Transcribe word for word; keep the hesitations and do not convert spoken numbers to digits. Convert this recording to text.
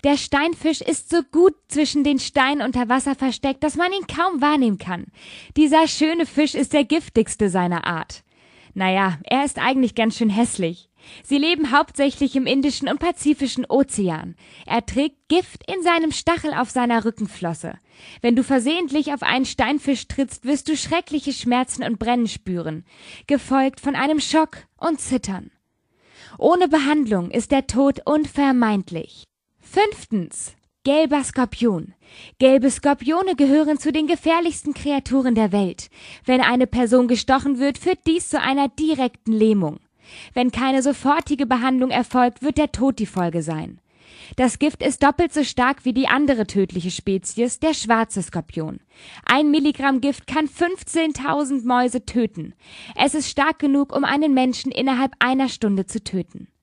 Der Steinfisch ist so gut zwischen den Steinen unter Wasser versteckt, dass man ihn kaum wahrnehmen kann. Dieser schöne Fisch ist der giftigste seiner Art. Naja, er ist eigentlich ganz schön hässlich. Sie leben hauptsächlich im Indischen und Pazifischen Ozean. Er trägt Gift in seinem Stachel auf seiner Rückenflosse. Wenn du versehentlich auf einen Steinfisch trittst, wirst du schreckliche Schmerzen und Brennen spüren, gefolgt von einem Schock und Zittern. Ohne Behandlung ist der Tod unvermeidlich. Fünftens. Gelber Skorpion. Gelbe Skorpione gehören zu den gefährlichsten Kreaturen der Welt. Wenn eine Person gestochen wird, führt dies zu einer direkten Lähmung. Wenn keine sofortige Behandlung erfolgt, wird der Tod die Folge sein. Das Gift ist doppelt so stark wie die andere tödliche Spezies, der schwarze Skorpion. Ein Milligramm Gift kann fünfzehntausend Mäuse töten. Es ist stark genug, um einen Menschen innerhalb einer Stunde zu töten.